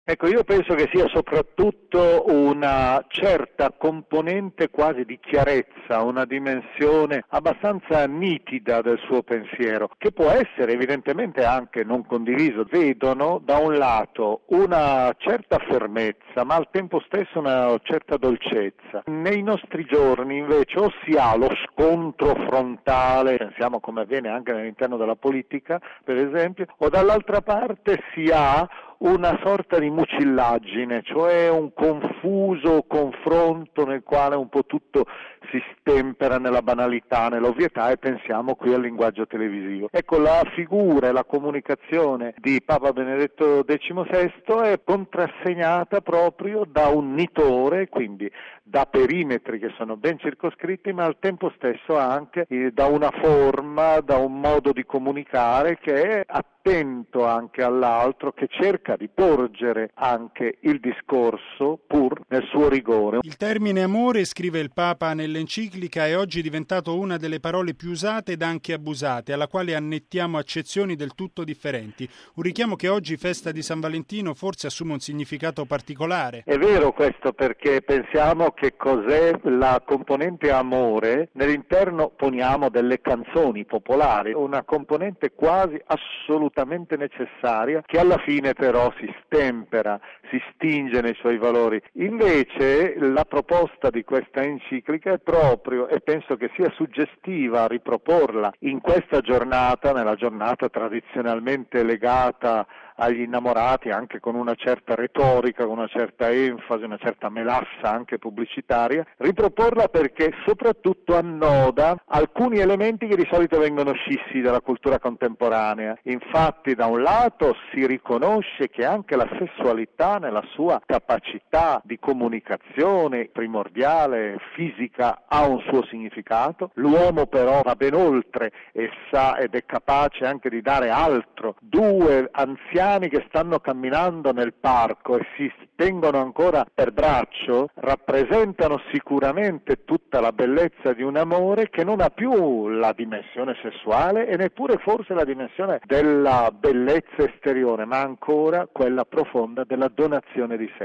Ecco, io penso che sia soprattutto una certa componente quasi di chiarezza, una dimensione abbastanza nitida del suo pensiero, che può essere evidentemente anche non condiviso. Vedono da un lato una certa fermezza, ma al tempo stesso una certa dolcezza. Nei nostri giorni invece o si ha lo scontro frontale, pensiamo come avviene anche all'interno della politica, per esempio, o dall'altra parte si ha una sorta di mucillaggine, cioè un confuso confronto nel quale un po' tutto si stempera nella banalità, nell'ovvietà, e pensiamo qui al linguaggio televisivo. Ecco, la figura e la comunicazione di Papa Benedetto XVI è contrassegnata proprio da un nitore, quindi da perimetri che sono ben circoscritti, ma al tempo stesso anche da una forma, da un modo di comunicare che è attento anche all'altro, che cerca di porgere anche il discorso pur nel suo rigore. Il termine amore, scrive il Papa nell'enciclica, è oggi diventato una delle parole più usate ed anche abusate, alla quale annettiamo accezioni del tutto differenti. Un richiamo che oggi, festa di San Valentino, forse assume un significato particolare. È vero questo, perché pensiamo che cos'è la componente amore. Nell'interno poniamo delle canzoni popolari, una componente quasi assolutamente necessaria, che alla fine però si stempera, si stinge nei suoi valori. Invece la proposta di questa enciclica è proprio, e penso che sia suggestiva riproporla in questa giornata, nella giornata tradizionalmente legata agli innamorati, anche con una certa retorica, con una certa enfasi, una certa melassa anche pubblicitaria, riproporla perché soprattutto annoda alcuni elementi che di solito vengono scissi dalla cultura contemporanea. Infatti, da un lato si riconosce che anche la sessualità, nella sua capacità di comunicazione primordiale, fisica, ha un suo significato. L'uomo però va ben oltre e sa ed è capace anche di dare altro. Due anziani che stanno camminando nel parco e si tengono ancora per braccio rappresentano sicuramente tutta la bellezza di un amore che non ha più la dimensione sessuale e neppure forse la dimensione della bellezza esteriore, ma ancora quella profonda della donazione di sé.